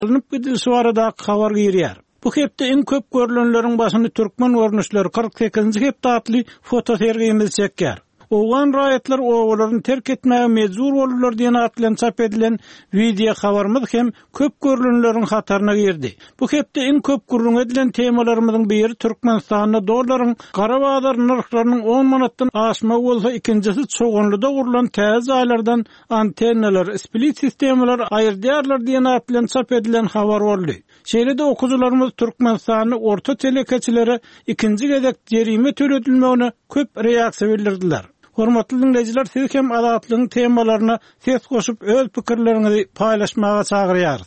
alınıp gidilsi barada habar giriyor. Bu hepde en köp görülenlerin başını Türkmen görünüşleri 48-nji hepde atly foto sergimiz çekýär. Oğan rayetler oğullarını terk etmeye mecbur olurlar diye atlan çap edilen video habarımız hem köp görülenlerin hatarına girdi. Bu hepde en köp gurrun edilen temalarımızın biri Türkmenistan'da doların Qarabağlar narxlarının 10 manattan aşma olsa, ikincisi çoğunluda kurulan tez aylardan antennalar, split sistemler ayırdıyarlar diye atlan çap edilen habar oldu. Şeýlede okuzularımız Türkmenistan'ı orta telekeçilere ikinci gedek jerime töledilmegine köp reaksiýa bildirdiler. Hormatly dinleyijiler, siz hem adatlygyň temalaryna ses goşup öz pikirleriňizi paýlaşmaga çagyrýarys.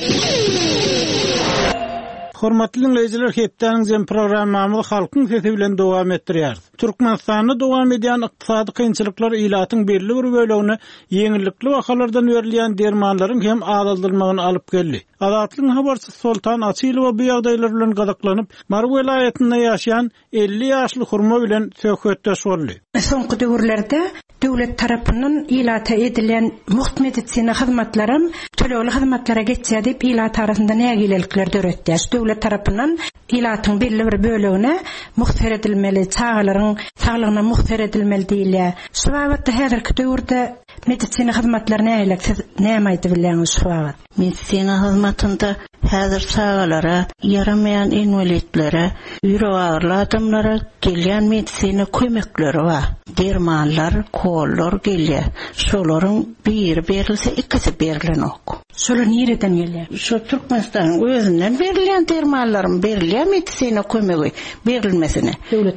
Hormatly dinleyijiler, hepdeniň programmamyzy halkyň sesi bilen dowam etdirýär. Türkmenistanda dowam edýän ykdysady kynçylyklar ilatyň belli bir bölegini yeňillikli wakalardan berilýän dermanlaryň hem azaldylmagyna alyp geldi. Adatlygyň habarçy Sultan Asylowa bu ýagdaýlar bilen gadaklanyp, Mar welaýetinde ýaşaýan 50 ýaşly hurma bilen söhbetdeş boldy. Soňky döwürlerde döwlet tarapyndan ilata edilen muht medisina hyzmatlaryň tölegli hyzmatlara geçýär diýip ilat arasynda nägilelikler döretdi. Döwlet tarapyndan ilatyň belli bir bölegine muhtar edilmeli, çağalaryň sağlygyna muhtar edilmeli diýilýär. Şu wagtda häzirki döwürde medisina hyzmatlary näme aýdyp bileňiz şu wagt? Medisina hyzmatynda häzir çağalara, yaramayan invalitlere, ýürek agyrly adamlara gelýän medisina kömekleri bar. Dermanlar, kollar gelýär. Şolaryň biri berilse, ikisi berilenok. Şolar nereden gelýär? Şu Türkmenistanyň özünden berilýän dermanlaryň berilýän medisina kömegi berilmesine.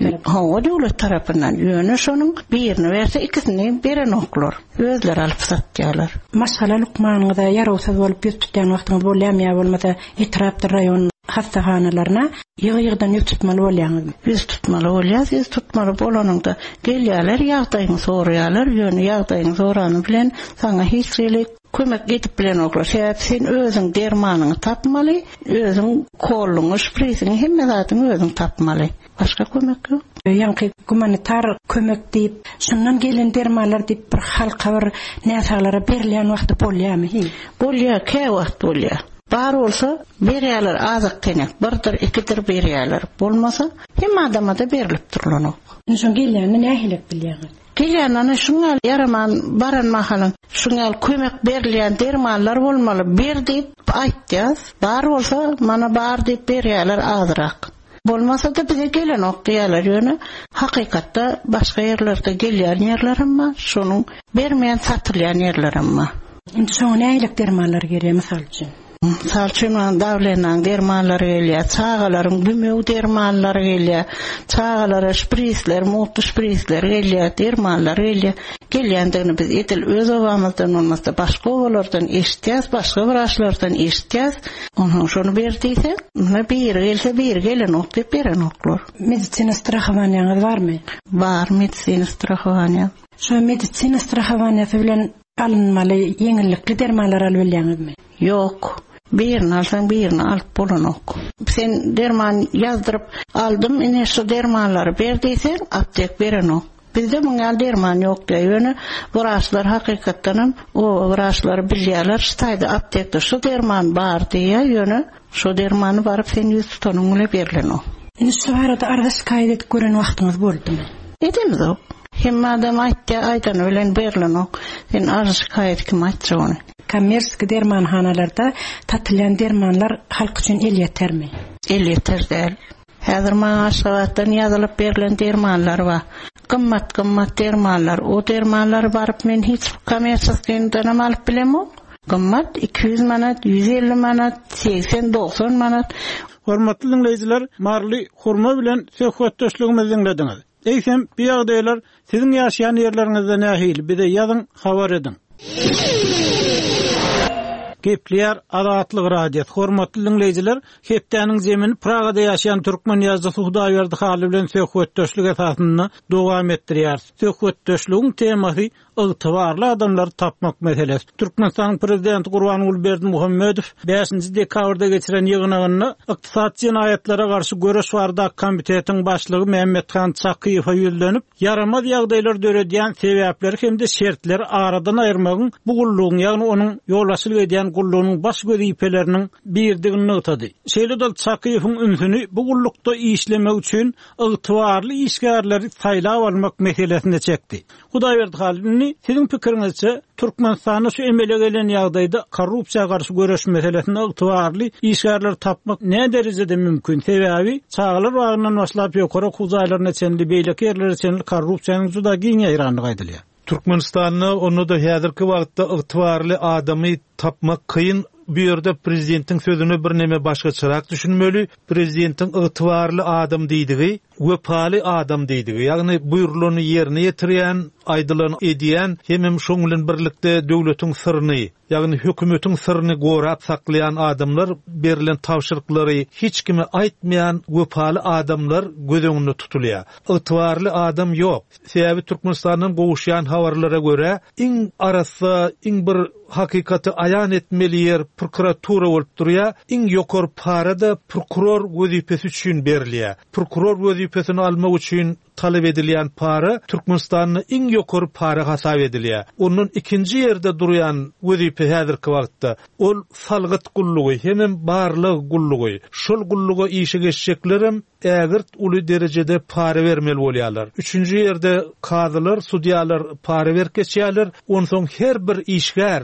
Döwlet tarapyndan ýöne şonuň birini berse, ikisini berenoklar. Özleri alyp satýarlar. Maşala lukmanyňyza ýarawsaz bolup ýetýän wagtyňyz bolýarmy, bolmasa etrapda raýon hastahanalarına ýygy-ýygydan ýük tutmaly bolýarmy? Biz tutmaly bolýar, biz tutmaly bolanyňda gelýärler, ýagdaýyny soraýarlar, ýöne ýagdaýyny sorany bilen saňa hiç kömek edip bilen oklar. Sen özüň dermanyny tapmaly, özüň kolluňy, şprisiňi hemme zatyny özüň tapmaly. Başga kömek ýok. Ýa-ni humanitar kömek diýip, şundan gelen dermanlar diýip bir halka bir näsalara berilýän wagtda bolýarmy? Bolýar, kä wagt bolýar. Bar olsa berýärler azyk kenek, birdir, ikidir berýärler. Bolmasa hem adama da berilip durlanok. Şoň gelýärni nähilek bilýär? Gelýärni şuňa yaraman baran mahalyň şuňa kömek berilýän dermanlar bolmaly. Ber diýip aýtýas, bar bolsa mana bar diýip berýärler azyrak. Bolmasa da bize gelen okdiyalar ýöne hakykatda başga ýerlerde gelýän ýerlerim bar, şonuň bermeýän satylýan ýerlerim bar. Indi şoňa nähilek dermanlar gerek mysal üçin? Salçynyň dawlenaň dermanlary gelýär, çağalaryň bümög dermanlary gelýär, çağalara şprisler, mutlu şprisler gelýär, dermanlar gelýär. Gelýändigini biz etil öz obamyzdan bolmasa başga obalardan eşitýäs, başga wraçlardan eşitýäs. Onuň şonu berdiýse, muna bir gelse bir gelen okdyp beren oklar. Medisina strahowaniýaňyz barmy? Bar, medisina strahowaniýa. Şu medisina strahowaniýasy bilen alınmaly yeňillikli dermanlar alyp bilýäňizmi? Yok. Birini alsan birini alıp bolanok. Sen derman yazdyryp aldım, ine şu dermanlary berdiýsen aptek berenok. Bizde muňal derman ýok diýýär. Wraçlar hakykatdan o wraçlary bilýärler, ştaýda aptekde şu derman bar diýýär, ýöne şu dermany baryp sen ýüz tutanyň bilen berilenok. Indi şu arada ardaş kaýdyp gören wagtyňyz boldymy? Edemiz o. Hem adam aýtdy bilen berilenok. Sen ardaş kaýdyp kim aýtdy? Kommersiýa dermanhanalarda tatylýan dermanlar halk üçin el ýetermi? El ýeter. Häzir maňaşawatdan ýazylyp berilen dermanlar bar. Gymmat dermanlar. O dermanlar baryp men hiç kommersiýadan alyp bilemok. Gymmat 200 manat, 150 manat, 80-90 manat. Hormatly dinleyijiler, marly hurma bilen söhbetdeşligimizi dinlediňiz. Eýsem, bu ýagdaýlar siziň ýaşaýan ýerleriňizde nähili bize ýazyň, habar edin. Gepler adatlyk radio. Hormatly dinleyijiler, hepdeniň zemin Pragada ýaşaýan türkmen ýazgysy Hudaýberdi haly bilen söhbetdeşlik esasynda dowam etdirýär. Söhbetdeşligiň temasy ygtybarly adamlary tapmak meselesi. Türkmenistanyň prezidenti Gurbanuly Berdimuhammedow 5-nji dekabrda geçiren ýygynyny ykdysat jinaýatlara garşy göreş barada komitetiň başlygy Mehmethan Çakyýewa ýüzlenip, yaramaz ýagdaýlar döredýän sebäpleri hem de şertleri aradan aýyrmagyň bu gullugyň, ýagny onuň ýolaçylyk edýän gullugynyň baş gözipeleriniň birdigini ýytady. Şeýle de Çakyýewiň ünsüni bu gullukda işlemek üçin ygtybarly işgärleri saýlap almak meselesine çekdi. Hudaýberdi halini siziň pikiriňizçe Türkmenistanda şu emele gelen ýagdaýda korrupsiýa garşy göreş meselesinde ygtybarly işgärler tapmak ne derejede mümkin? Sebäbi çağlar wagtyndan başlap ýokary huzaýlaryna çenli beýleki ýerlere çenli korrupsiýanyň juda giň ýaýranlygy aýdylýar. Türkmenistanyň onu da häzirki wagtda ygtybarly adamy tapmak kıyın. Bu ýerde prezidentiň sözüne bir neme başgaçarak düşünmeli. Prezidentiň ygtybarly adam diýdigi, wepaly adam diýdigi. Ýagny buýrulany ýerine ýetirýän, aýdylany edýän, hemem şoň bilen birlikde döwletiň syryny, ýagny hökümetiň syryny gorap saklayan adamlar, berilen tawşyryklary hiç kime aýtmayan wepaly adamlar göz öňünde tutulýar. Ygtybarly adam ýok. Sebäbi Türkmenistanyň gowuşýan habarlara görä, iň arasy, iň bir hakikaty aýan etmeli ýer prokuratura bolup durýar. Iň ýokary para da prokuror wezipesi üçin berilýär. Prokuror wezipesini almak üçin talep edilýän para Türkmenistanyň iň ýokary para hasap edilýär. Onun ikinji ýerde durýan wezipe häzirki wagtda ol salgyt gullugy, hemem barlyk gullugy. Şol gulluga işe geçjeklerim ägirt uly derejede para bermeli bolýarlar. Üçüncü ýerde kadylar, sudiýalar para berip geçýärler. Ondan soň her bir işgär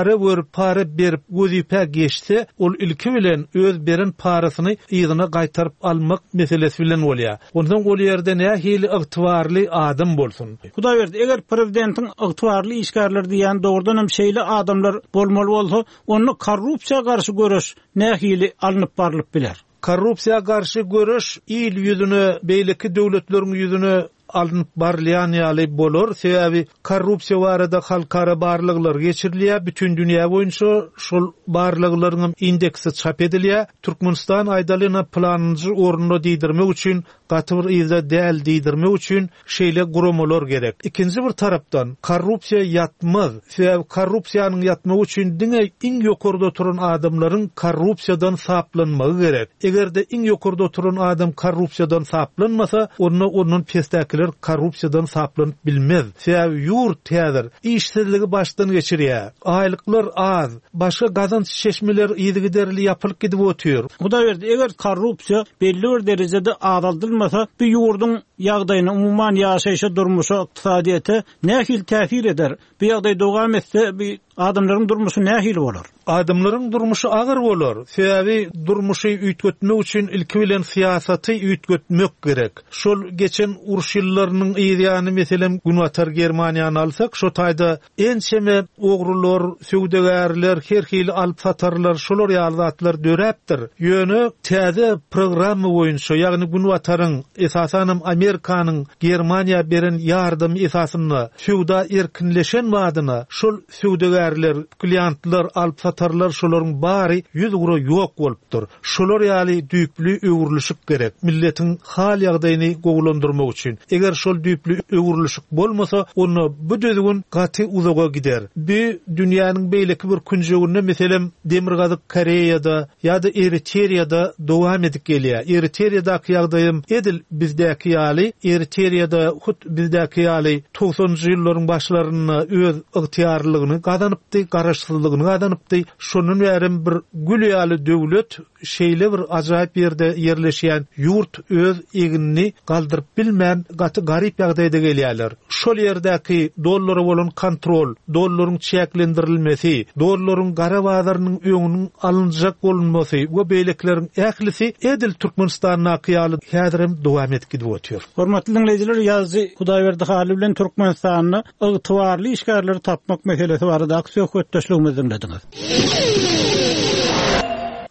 para berip wezipe geçse, ol ilki bilen öz beren parasyny ýygyna gaýtaryp almak meselesi bilen bolýar. Ondan ol ýerde nähili ygtybarly adam bolsun. Hudaýberdi, eger prezidentiň ygtybarly işgärler diýen dogrudan hem şeýle adamlar bolmaly bolsa, onu korrupsiýa garşy göreş nähili alınıp barlyp biler. Korrupsiýa garşy göreş il ýüzüne, beýleki döwletleriň ýüzüne alınıp barlayan ýaly bolar. Sebäbi korrupsiýa barada halkara barlyglar geçirilýär. Bütün dünýä boýunça şol barlyklaryň indeksi çap edilýär. Türkmenistan aýdalyna planynjy ornuna diýdirmek üçin, gatyr ýyza däl diýdirmek üçin şeýle guramalar gerek. Ikinji bir tarapdan korrupsiýa ýatmaz. Sebäbi korrupsiýanyň ýatmagy üçin diňe iň ýokarda turan adamlaryň korrupsiýadan saplanmagy gerek. Egerde iň ýokarda turan adam korrupsiýadan saplanmasa, onun pestäki korrupsiýadan saplanyp bilmez. Sebäbi ýurt täzir, işsizligi başdan geçirýär. Aýlyklar az, başga gazanç çeşmeler ýygy derli ýapylyp gidip otur. Hudaýberdi, eger korrupsiýa belli bir derejede azaldylmasa, bu ýurduň ýagdaýyna, umumyň ýaşaýşa durmuşa, ykdysadyýata nähili täsir eder. Bu ýagdaý dowam etse, adamlaryň durmuşy nähili bolar? Adamlaryň durmuşy agyr bolar. Sebäbi durmuşy üýtgetmek üçin ilki bilen siýasaty üýtgetmek gerek. Şol geçen uruş ýyllarynyň ýa-ni meselem Günwatar Germaniýany alsak, şo taýda ençeme ogrular, söwdegärler, herhili alyp satarlar, şolar ýalyatlar döräpdir. Ýöne täze programy boýunça, ýagny Günwataryň esasan Amerikanyň Germaniýa beren ýardamy esasyny söwda erkinleşen madyna şol söwdegärler, klientler, alyp satarlar şolaryň bary 100 euro ýok bolupdyr. Şolar ýaly düýpli öwürlüşik gerek. Milletiň hal ýagdaýyny gowlandyrmak üçin. Eger şol düýpli öwürlüşik bolmasa, onu bu döwün gaty uzaga gider. Bu dünýäniň beýleki bir künjeginde meselem Demirgazyk Koreýada ýa-da Eritreyada dowam edip gelýär. Eritreyadaky ýagdaýym edil bizdäki ýaly, Eritreyada hut bizdäki ýaly 90-njy ýyllaryň başlaryny öz ygtyýarlygyny gazanypdy, garaşsyzlygyny gazanypdy. Şonun bärim bir gül ýaly döwlet şeýle bir ajaýyp ýerde ýerleşýän ýurt öz eginini galdyryp bilmän gaty garyp ýagdaýda gelýärler. Şol ýerdäki dollara bolan kontrol, dollaryň çäklendirilmesi, dollaryň gara bazarynyň öňüniň alınjak bolunmasy we beýlekleriň ählisi edil Türkmenistanyň ýaly häzirem dowam edip gidip otur. Hormatly dinleýijiler, ýazy Hudaýberdi Haly bilen Türkmenistanyň ygtybarly işgärleri tapmak meselesi barada söhbetdeşligimizi dinlediňiz.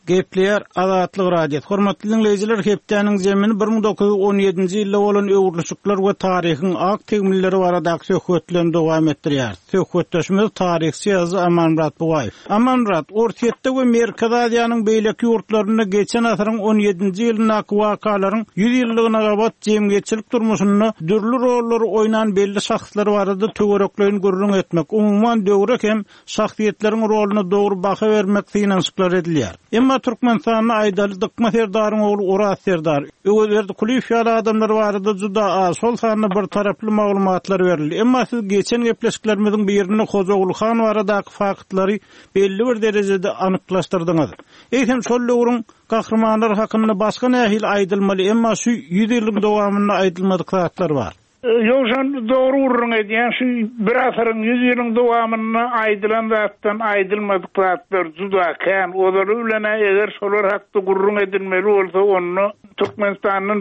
Gepleyer Azatlyk radio. Hormatly dinleyijiler, hepdeniň zemini 1917-nji ýylda bolan öwrülüşikler we taryhyň ak tegmilleri barada söhbetlerini dowam etdirýär. Söhbetleşmemiz tarihçi ýazgy Amanmurat Bugaýew. Amanmurat, Orta we Merkez Aziýanyň beýleki ýurtlaryna geçen asyryň 17-nji ýylyna wakalaryň 100 ýyllygyna gabat jemgyýetçilik durmuşyny dürli rollary oynan belli şahslar barada töwereklerini görüň etmek, umumyň döwrek hem şahsiýetleriň roluny dogry baha bermek synançyklar edilýär. Emma Türkmenistanyň aýdaly Dykma Serdaryň ogly Uras Serdar, öwelerde kulyp ýaly adamlar barada juda az, şol sanyna bir taraply maglumatlar berildi. Emma siz geçen gepleşiklerimiziň birini Kozogulhan baradaky faktlary belli bir derejede anyklaşdyrdyňyz. Eýsem şol döwrüň gahrmanlary hakynda başga nähil aýdylmaly, emma şu 100 ýylyň dowamyna aýdylmadyk zatlar bar. Ýokşan dogry urun edýän şu bir asyryň 100 ýylyň dowamyna aýdylan zatdan aýdylmadyk zatlar juda kän. Olar bilen eger şolar hakda urun edilmeli bolsa, onu Türkmenistanyň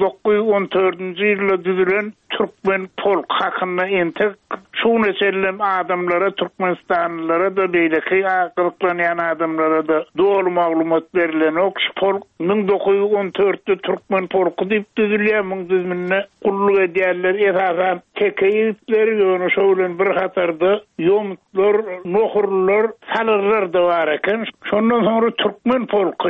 1914-nji ýylda düzülen Türkmen polk hakynda entek şu meselen adamlara, Türkmenistanlylara da beýleki akylyklanýan adamlara da dogry maglumat berilen ok polk 1914-de Türkmen polku diýip düzülýän muň düzmünde gulluk edýärler. Esasan tekeyipler ýöne şoýlen bir hatarda ýomutlar, nohurlar, salyrlar da bar eken. Şondan soňra Türkmen polku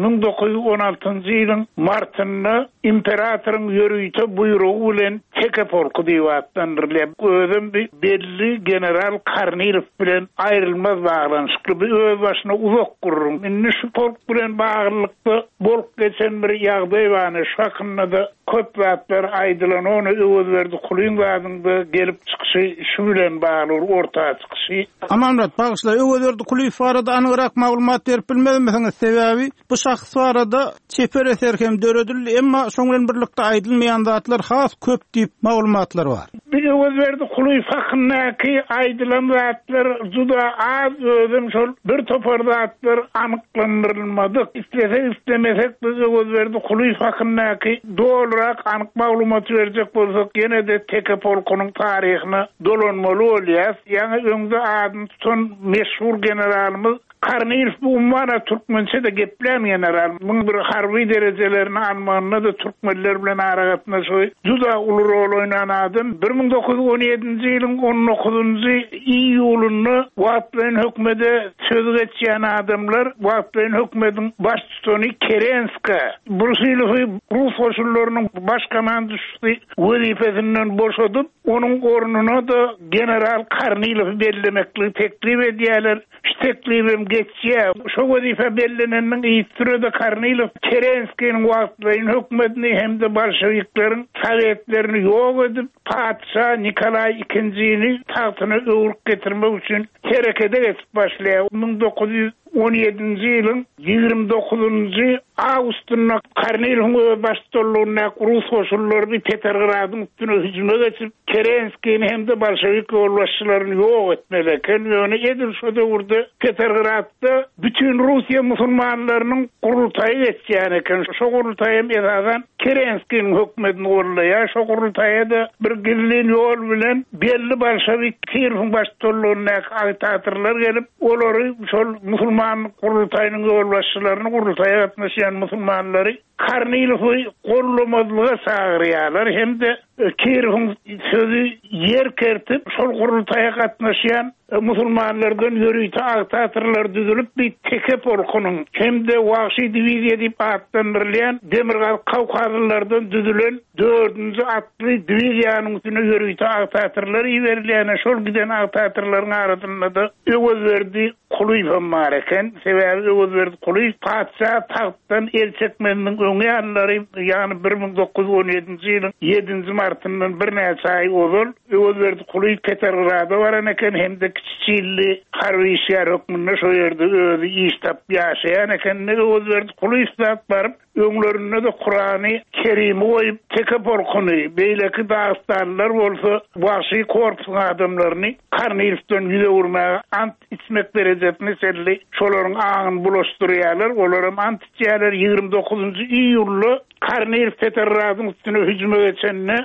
1916-njy ýylyň martynda imperatorun ýörüýte buyrugy bilen teke polku diýip atlandyrylýar. Özüm belli general Karnilov bilen aýrylmaz baglanyşykly bir öz başyna uzak gurrun. Menne şu polk bilen baglykda bolup geçen bir ýagdaý bany şakynda da köp zatlar aýdylan, onu öwelberdi kulyň wagtynda gelip çykyşy şu bilen bagly ortaga çykyşy. Amanmurat, bagysla öwelberdi kulyň barada anygyrak maglumat berip bilmediňiz sebebi bu şahs barada çeper eserkem döredildi, emma şoň bilen birlikde aýdylmaýan zatlar has köp diýip maglumatlar bar. Bir öwelberdi kulyň hakyndaky aýdylan zatlar juda az, özüm şol bir topar zatlar anyklandyrylmady. İstemesek biz öwelberdi kulyň hakyndaky dogryrak anyk maglumat berjek bolsak, ýene de teke polkunyň taryhyny dolanmaly bolýar. Ýani öňde adyny tutan meşhur generalymyz Karnilov bu ummana Türkmençe de geplen general. Muň bir harby derejelerini almanyna da Türkmenler bilen aragatnaşy juda uly rol oynan adam. 1917-nji ýylyň 19-njy iýulyny Wagtlaryň hökümete söz geçýän adamlar Wagtlaryň hökümetiň baş tutany Kerenska Brusilov Rus koşullarynyň baş komandusy wezifesinden boşadyp onuň ornuna da general Karnilov bellemekli teklip edýärler. Şu teklibim geçýär. Şo wezife bellenenden ýitdirde Karnilov Kerenskiň Wagtlaryň hökümetini hem de bolşewiklaryň sowetlerini ýok edip Padşah Nikolay II-ni taxtyna öwürk getirmek üçin herekete geçip başlaýar. 1917-nji ýylyň 29-njy awgustyna Karnilowyň başçylygyna Rus koşullary Petrogradyň üstüne hüjüme geçip Kerenskiň hem de bolşewik ýolbaşçylaryny ýok etmeleken. Ýöne edil şu döwürde Petrogradda bütün Russiýa musulmanlarynyň gurultaýy geçýän eken. Şo gurultaýym esasan Kerenskiň hökümetini gorlaýar. Şo gurultaýda bir gizli ýol bilen belli bolşewik kirfin başçylygyna agitatorlar gelip olary şol musulman gurultaýynyň ýolbaşçylaryny gurultaýa gatnaşýan musulmanlary Karnilowy gorlamadlyga çagyrýarlar. Hem de kirfin sözü yer kertip şol gurultaýa gatnaşýan musulmanlardan ýörüýte agitatorlar düzülip bir teke polkunyň hem de Wagşy diwiziýa diýip atlandyrylýan Demirgal Kawkazlylardan düzülen 4-nji atly diwiziýanyň üstüne ýörüýte agitatorlar ýerilýän. Şol giden agitatorlaryň arasynda da öwelberdi Kulyň bar eken. Sebebi öwelberdi Kulyň padşah tahtdan el çekmeniň öňe ýanlary, ýani 1917-nji ýylyň 7-nji martyndan bir näçe aý ozul öwelberdi Kulyň Petrograda baran eken, hem de kiçili harby şäher hökmünde şo ýerde özü iştap ýaşaýan eken. Öwelberdi Kulyň zat barıp öňlerine de Kur'any Kerim goýup teke polkuny beýleki Dağıstanlar bolsa Wagşy korpusyň adamlaryny Karnilovdan ýüze urmaga ant içmek derejesine selli şolaryň aňyny bulaşdyrýarlar. Olar ant içýärler. 29-njy iýulda Karnilov Petrogradyň üstüne hüjüme geçende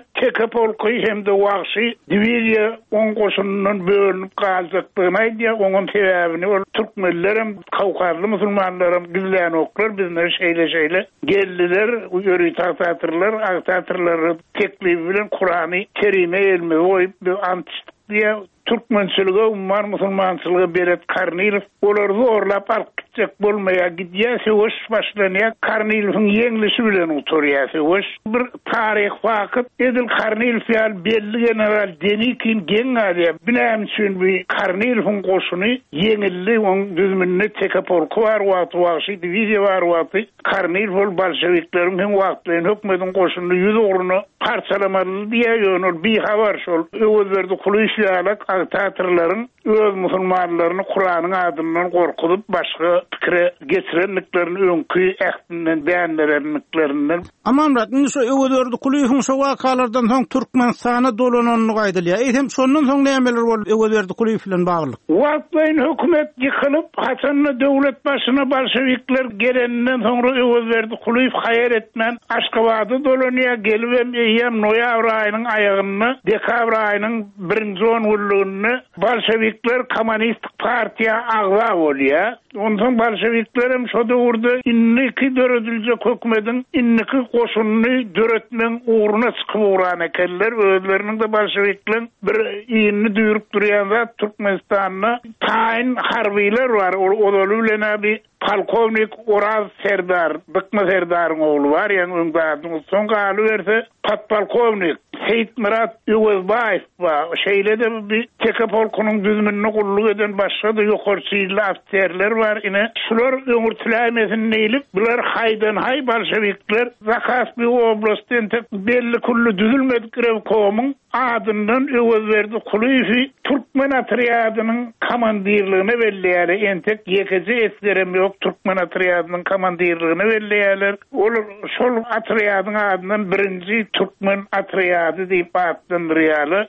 teke polky hem de wagşy diviziya on goşundan bölünüp galjakdygyny aýdýar. Oňun sebäbini ol türkmenlerim, Kawkazly musulmanlarym bizlän oklar bizler şeýle geldiler, ýöri taýtyrlar, agtatyrlar teklibi bilen Kur'any Kerime elme goýup antistiýa Türkmençiligi, umman musulmançylygy beret Karnilov olar zorlap alyp gitjek bolmaýa gidýär, hoş başlanýar. Karnilov'un ýeňlisi bilen oturýar. Hoş bir taryh wagt edil Karnilov ýa belli general Denikin geňäler. Bilen üçin bir Karnilov'un goşuny ýeňildi, oň düzmünde teke polku bar wagty diviziýa bar wagty. Karnilov bolşeviklerin hem wagtlaryň hökümetiň goşuny ýüz ogruny parçalamaly diýär ýönül bir habar şol. Öwelberde kuluşýalak agtatyrlaryň öz musulmanlaryny Kur'anyň adyndan gorkudyp başga pikire geçirenliklerini öňkü ähdinden beýanlaranlyklerinden. Amanrat, şu öwelberde kuluşyň şu wakalardan soň Türkmenistana dolananyny gaýdylýar. Eýsem şondan soň nämeler bolup öwelberde kuluşy bilen baglyk? Wagtlaryň hökümet ýykylyp, haçanly döwlet başyna bolşewikler gelenden soňra öwelberde kuluşy haýar etmän Aşgabatda dolanýar, gelibem eýem noýabr aýynyň aýagyny, dekabr aýynyň 1-nji ýylyny bolşewikler Kommunistik partiýa agza bolýar. Ondan bolşewiklerim şo döwürde inniki döredilje hökümetiň inniki goşunyny döretmen uğruna çykyp uğran ekenler. Özleriniň de bolşewikler bir ýyny düýrüp durýan zat Türkmenistanyň taýin harbylar bar. Olar bilen bir Polkovnik Oraz Serdar, Bykma Serdaryň ogly bar, ýa-ni öňdadyň soňky aly berse Podpolkovnik Seyit Murat Ýöwelbaýew bar. Şeýlede bir teke polkunyň düzmünde gulluk eden başga da ýokarçyly afserler bar. Ine şular öňürtülämesini neýlip, bular haýdan haý bolşewikler Zakaspi oblastyn belli kullu düzülmedik rewkomyň adyndan öwelberde kuluşy Türkmen atriadynyň komandirligine belliýär. Entek ýekeci eslerem ýok, Türkmen atriadynyň komandirligine belliýärler. Olar şol atriadyň adyndan 1-nji Türkmen atriady diýip atlandyrýarlar.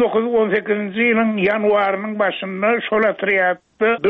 1918-nji ýylyň ýanwarynyň başynda şol atriad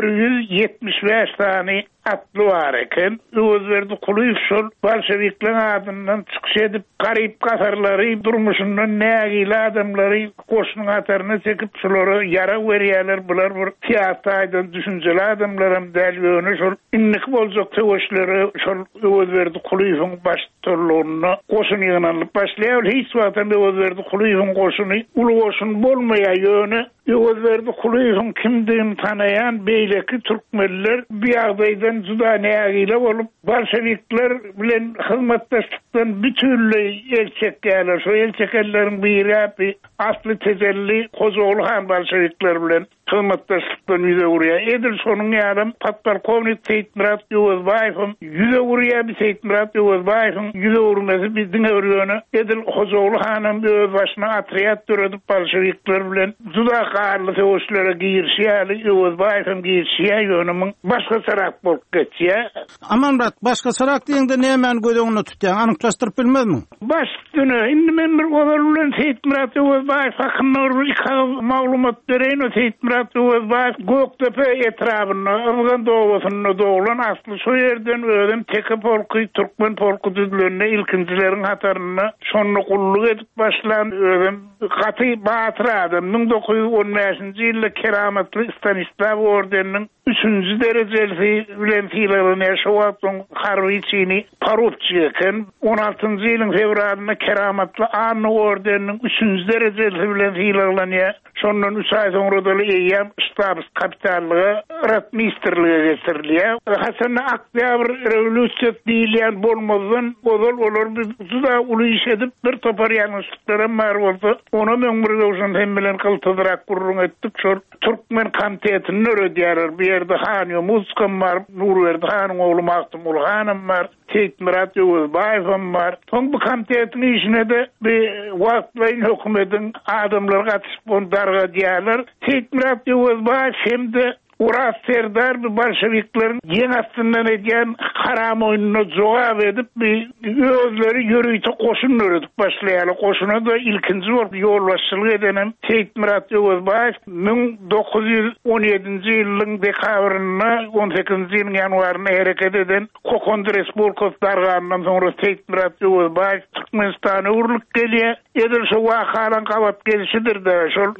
175 tane atlı var eken. Öwelberde kuluyup şol bolşeviklerin adından çykyş edip garyp gatarlary durmuşundan nägili adamlary goşunyň atarına çekip şolary yara berýärler. Bular bir teatrdan düşünjeli adamlar hem däl ýöne şol innik boljak töweşleri şol öwelberde kuluyuň baş torlugyna goşuny ýygnanyp başlaýar. Hiç wagtda öwelberde kuluyuň goşuny ulu goşun bolmaýa ýöne öwelberde kuluyuň kimdigini tanaýan beýleki türkmenler bir ýagdaýdan juda nägili bolup bolşevikler bilen hyzmatdaşlykdan bütünlüğ elçekler. Şo elçekleriň biri asly tezelli Kozoglu han bolşevikler bilen hyzmatdaşlykdan ýüze urýar. Edil şonuň ýarym Podpolkovnik Seyit Murat Ýöwelbaýew ýüze urýar. Bir Seyit Murat Ýöwelbaýew ýüze urmasa bizdiň öwrüne Edil Kozoglu hanam öz başyna atriat döredip bolşevikler bilen juda garly töweşlere girişýär. Ýöwelbaýew girişýär ýönümiň başga sarak bolup geçýär. Amanrat, başga sarak diýende näme gödüňini tutýan, anyklaşdyryp bilmezmi? Başdyny indi men bir olar bilen Seyit Murat Ýöwelbaýew hakynda maglumat bereýin. Seyit Murat Ýöwelbaýew Göktepe etrabyna ılgın dowasyny doglan asly şu ýerden özüm teke polky Türkmen polku düzlerine ilkinçileriň hataryna şonu gulluk edip başlan özüm gaty batyrady. 1915-nji ýylda keramatly Stanislav ordeniniň 3-nji derejelisi bilen fiýlarynä şowatdyň harbiçini Parupçy eken. 16-njy ýylyň fevralyna keramatly Anna ordeniniň 3-nji derejelisi bilen fiýlarlanýar. Şondan 3 ay soňra da eýem ştab kapitallygy ratministerlige getirilýär. Hasan Aktyabr rewolýusiýa diýilýän bolmadan olar juda uly iş edip bir topar ýalňyşlyklary bar bolsa, ona men bir dowşan hem bilen kyltydyrak gurrun etdik. Şol Türkmen komitetini öredýär. Bir ýerde Hanýa Muzkam bar, Nurberdi hanyň ogly Maktumul hanym bar, Seyit Murat Ýöwelbaýew bar. Soň bu komitetiň işine de bir wagtlaryň hökümetiň adamlary gatyşyp ondarga diýerler. Seyit Murat Ýöwelbaýew hem Oraz Serdar bir bolşeviklerin ýen astyndan edýän haram oýunyna jogap edip özleri ýörüýte goşun öredip başlaýarlar. Goşuna da ilkinji bolup ýolbaşçylyk eden Seyit Murat Ýöwelbaýew 1917-nji ýylyň dekabryna 18-nji ýylyň ýanwaryna hereket eden Kokon Respublikasy darganynyň soňra Seyit Murat Ýöwelbaýew Türkmenistan'a urulup gelýär. Edilşe wakalan gabat gelişidir de şol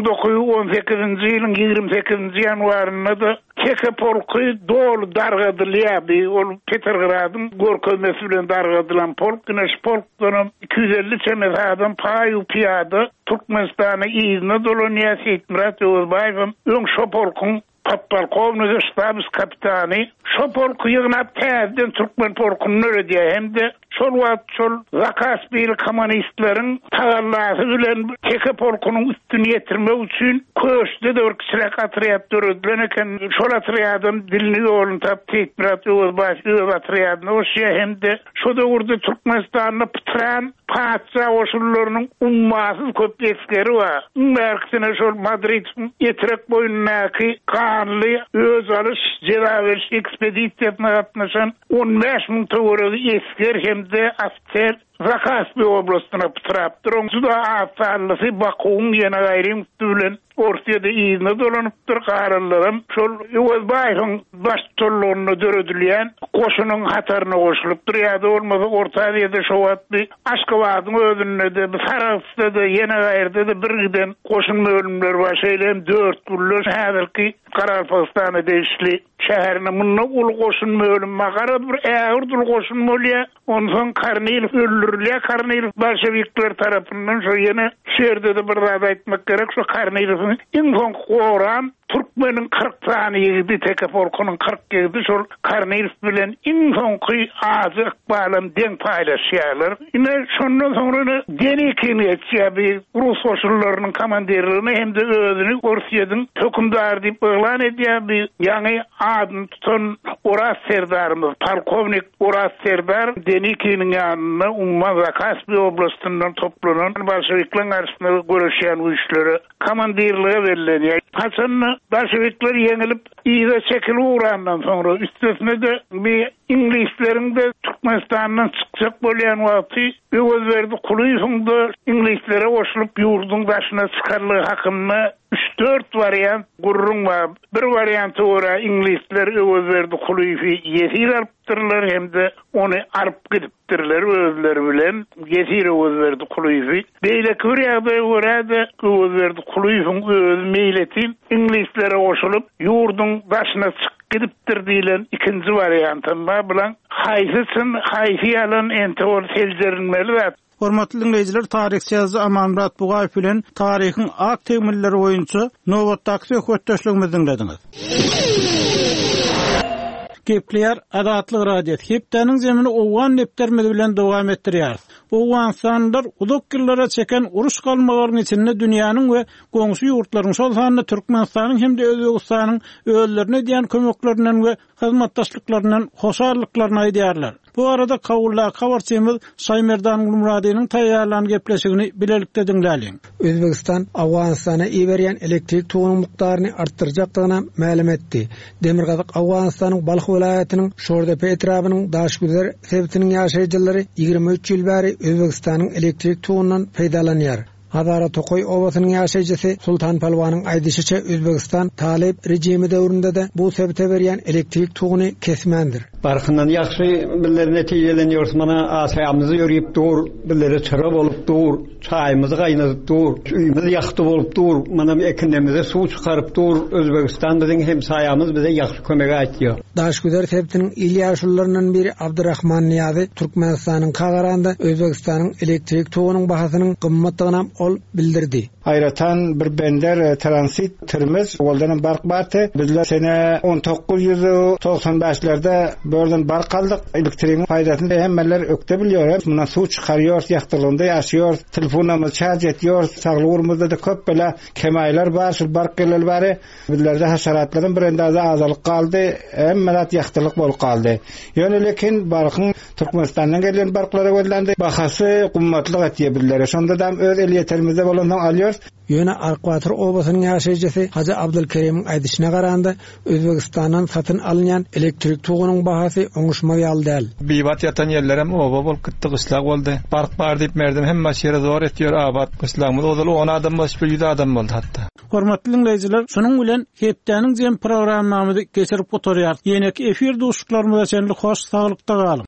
1918-nji ýylyň 28-nji ýanwaryna da Keke polky dol dargadylýar. Ol Petrograd'ın görkezmesi bilen dargadylan polk, güneş polkdan 250 çemet adam paýu piyada Türkmenistan'a iýine dolanýar. Murat Özbaýew öň şo polkyň Podpolkovnik ştabs kapitany şo polky ýygnap täzeden Türkmen polkuny öredýär hemde şol wagt şol Zakasbiyli kommunistleriň tagallasy bilen Keke polkunyň üstüne ýetirmek üçin köşde de bir kiçirak atryat döredlen eken şol atryadyn dilini ýolun tapdy Murat Özbaýew atryadyn oşya hemde şo döwürde Türkmenistanyň pytran paça oşullarynyň ummasy köp eskeri bar. Merkezine şol Madrid ýetirek boýundaky kanly öz alış jerawiş ekspedisiýasyna gatnaşan 15.000 töweregi esker hemde asker Zakasbiy oblastyna pytrap duran juda atalysy Bakuň ýene gaýrym bilen ortaýda iýne dolanypdyr garalaryň şol Özbaýewiň başçylygyny döredilýän goşunyň hataryna goşulypdyr ýa-da bolmasa Orta Aziýada şo wagtly Aşgabatyň özünde de Saraýevde de ýene gaýerde de birgiden goşun bölümleri başaýlan 4 gülle häzirki Qarapakistana deýişli şäherine munna ul goşun bölümi garap bir ägir goşun bolýar. Ondan Karnil öldürilýär. Karnil bolşevikler tarapyndan şo ýene şerde de bir zat aýtmak gerek şo Karnil'in inson goran Türkmeniň 40 tany ýigidi Keke polkunyň 40 ýigidi şol Karnil bilen inson azyk balan deň paýlaşýarlar. Ine şondan soňra denekini etýär Rus oşullarynyň komandirlerini hem de özüni Orsiýadyň hökümdary diýip elan edýär. Ýani adyn tutan Oras serdarymyz polkovnik Oras serdar denekiniň ýanyna umma Zakasbiy oblastyndan toplanan bolşevikler arasynda görüşýän güýçleri komandirlige berilýär. Haçan bolşevikler ýeňilip ýyga çekil uğrandan soňra üstesine de bir İnglislerin de Türkmenistan'dan çıkacak bolýan wagty Özberdi Kulyýewiň da İnglisleri goşulyp ýurdun başyna çykarlygy hakynda 3-4 variant gurrun var. Bir varianty ora İnglisler Özberdi Kulyýewi ýetir alypdyrlar hem de onu aryp gidipdirler özleri bilen ýetir Özberdi Kulyýewi. Beýle köýärde ora da Özberdi Kulyýewiň öz meýleti İnglisleri goşulyp ýurdun başyna gidipdir diýilen ikinji variantym bar bilen haýsy alan entol seljerinmeli zat. Hormatly dinleýijiler, tarihçi Amanmurat Bugaýew bilen taryhyň ak temilleri boýunça nowatdaky höwürdeşligimizi dinlediňiz. Gepler Adatlyk radio hepdeniň zemini owan neptermedi bilen dowam etdirýär. Owan sanlar uzak ýyllara çeken uruş galmalarynyň içinde dünýäniň we goňşy ýurtlaryň şol sanyna Türkmenistanyň hem de Özbegistanyň öllerine diýen kömeklerinden we hyzmatdaşlyklarynyň hoşarlyklaryny aýdýarlar. Bu arada kawullar habarçymyz Saýmerdan Gulmuradynyň taýýarlanan gepleşigini bilelikde dinläliň. Özbegistan Awganistana iberýän elektrik tugunyň mukdaryny artdyrjakdygyna ma'lum etdi. Demirgazyk Awganistanyň Balx welaýatynyň Şordepe etrabynyň daşgüzler sebitiniň ýaşaýjylary 23 ýyl bäri Özbegistanyň elektrik tugundan peýdalanýar. Hazara Tokoy owasynyň ýaşaýjysy Sultan Palwanyň aýdyşyça Özbegistan talep rejimi döwründe de bu sebäpte berýän elektrik tuguny kesmändir. Barkyndan ýaxşy birler netijelenýär. Mana asaýamyzy ýörüp dur, birleri çıra bolup dur, çaýmyzy gaýnadyp dur, üýmiz ýakty bolup dur, mana ekinimize suw çykaryp dur. Özbegistan biziň hem saýamyz bize ýaxşy kömek aýtýar. Daşgüzar sebitiniň ilk ýaşullarynyň biri Abdurrahman Niýazy Türkmenistanyň Kagaranda Özbegistanyň elektrik tugunyň bahasynyň gymmatlygyna ol bildirdi. Ayratan bir bender transit tırmız oldanın bark batı. Bizler sene 1995'lerde bölden bark kaldık. Elektriğin faydasını hemmeler ökte biliyor. Buna su çıkarıyor, yaktırlığında yaşıyor. Telefonumuz şarj ediyor. Sağlığımızda da köp böyle kemaylar var. Şu bark gelel bari. Bizlerde haşeratların bir endazı azalık kaldı. Hemmelat yaktırlık bol kaldı. Yani lekin barkın Türkmenistan'dan gelen barklara gözlendi. Bahası kummatlık etiyor bizlere. Sonda da öz eliyeterimizde olandan alıyor. Ýöne Arqwatyr obasynyň ýaşaýjysy Haji Abdulkerimiň aýdyşyna garanda Özbegistandan satyn alynýan elektrik tugunyň bahasy oňuşmaly däl. Bibat ýatan ýerlerem oba bolup gitdi, gysla boldy. Bark bar diýip merdim hemme şeýle zor etýär abat gyslamyz odaly 10 adam baş bir adam boldy hatda. Hormatly dinleýijiler, şonuň bilen hepdeniň jem programmamyzy geçirip oturýar. Ýene-ki efir dostlarymyza şenlik hoş saglykda galyň.